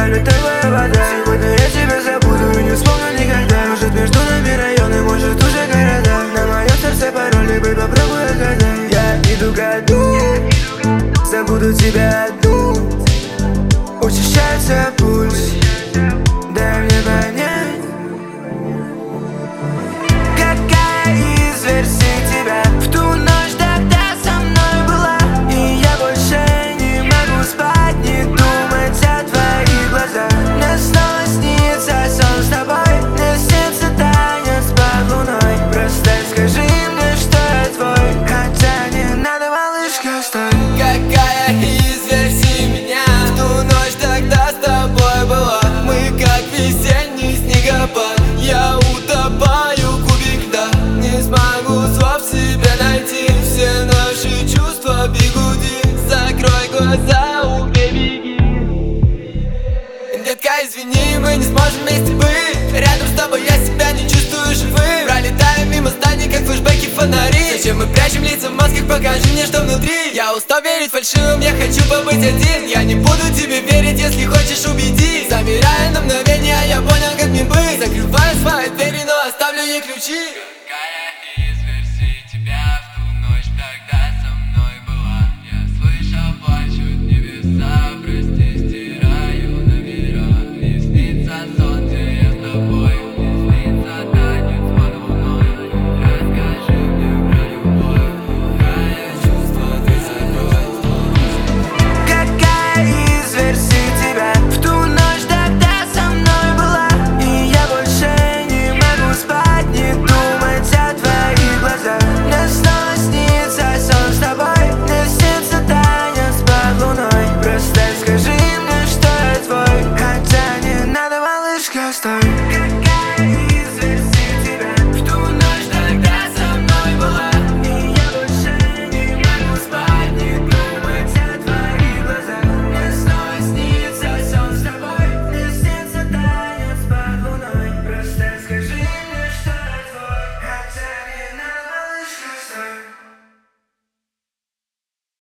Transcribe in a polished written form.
тебя литовая вода. Сегодня я тебя забуду и не вспомню никогда. Может между нами районы, может уже города. На моем сердце пароли, бэй, попробуй отгадай. Я иду ко дну, забуду тебя одну. Учащается пульс, дай мне понять, какая из версий тебя в ту ночь тогда со мной была. И я больше не могу спать, не думать о твоих глазах. Мне снова снится сон с тобой, мне снится танец под луной. Просто скажи мне, что я твой, хотя не надо, малышка, стой. Какая из версий меня в ту ночь тогда с тобой была? Мы как весенний снегопад, я утопаю кубик льда. Не смогу слов себе найти, все наши чувства бегуди. Закрой глаза, убей, беги. Детка, извини, мы не сможем вместе быть. Рядом с тобой я себя не чувствую живым. Пролетаем мимо зданий, как флешбеки, фонари. Зачем мы прячем лица в масках, покажи мне, что внутри. Я устал верить фальшивым, я хочу побыть один. Я не буду тебе верить, если хочешь убедить. Замирая на мгновение, я понял, как мне быть. Закрываю свои двери, но оставлю ей ключи.